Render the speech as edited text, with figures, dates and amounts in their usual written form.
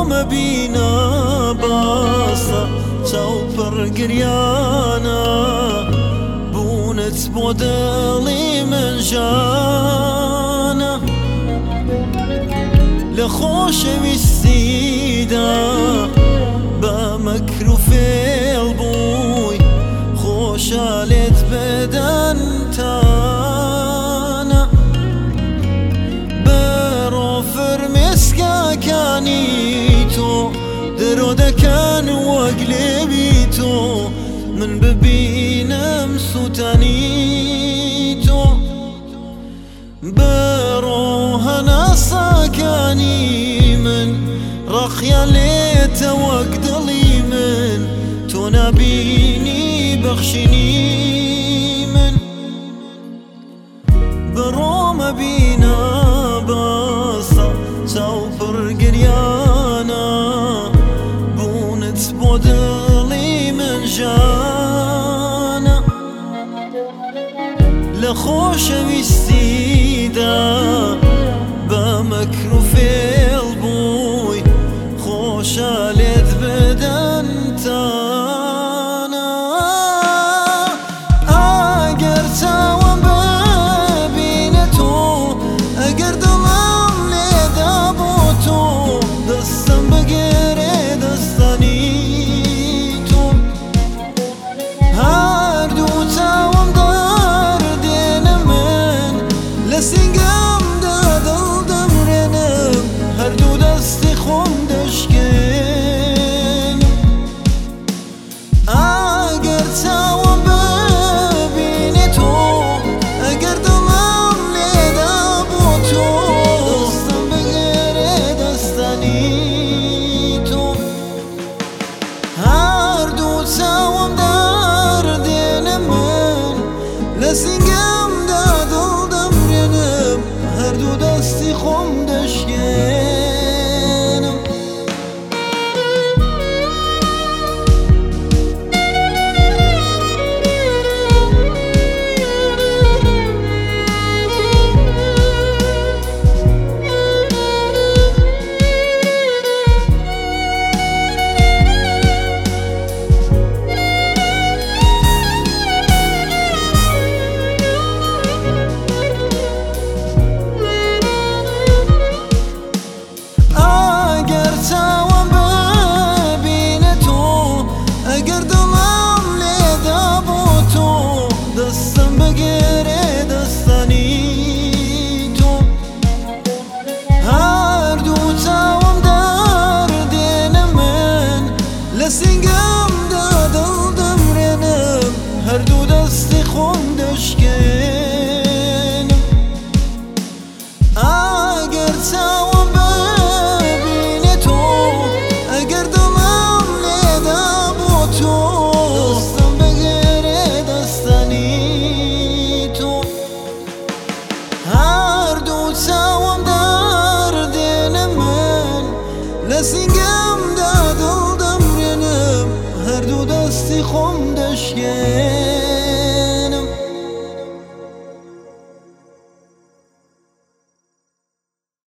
مەبینە باسە چاوپڕ گریانە بوونت بۆ دڵی من ژانە لە خۆشەویستیدا بە مەکر و فێڵ بووی خۆشە لێت بەدەنتانە بەرۆ فرمێسکەکانی تۆ درۆ دەکەن وەک لێوی تۆ من ببینم سووتانی تۆ بەرۆ هەناسەکانی من ڕەخیان لێتە وەک دڵی من تۆ نابینی بەخشینی من بەڕۆ مەبینە باسە چاوپڕ گریانە بوونت بۆ دڵی من ژانە لە خۆشەویستیدا بە مەکر و فێڵ بووی خۆشە لێت بەدەنتانە ئەگەر چاوم ببینە تۆ ئەگەر دڵم لێدا بۆ تۆ دەستم بگێرێ دەستانی تۆ هەردوو چاوم دەردێنە من لە سینگەمدا دڵ دەمرێنم هەردوو دەستی خۆم دەشکێنم ئەگەر چاوم ببینێ تۆ ئەگەر دڵم لێدا بۆ تۆ دەستم بگێرێ دەستانی تۆ هەردوو چاوم دەردێنە من لە سینگەمدا دڵ دەمرێنم هەردوو دەستی خۆم دەشکێنم دەستم بگێرێ دەستانی تۆ هەردوو چاوم دەردێنە من لە سینگەمدا دڵ دەمرێنم هەردوو دەستی خۆم دەشکێنم ئەگەر چاوم ببینێ تۆ ئەگەر دڵم لێدا بۆ تۆ دەستم بگێرێ دەستانی هەردوو چاوم دەردێنە من لە سینگە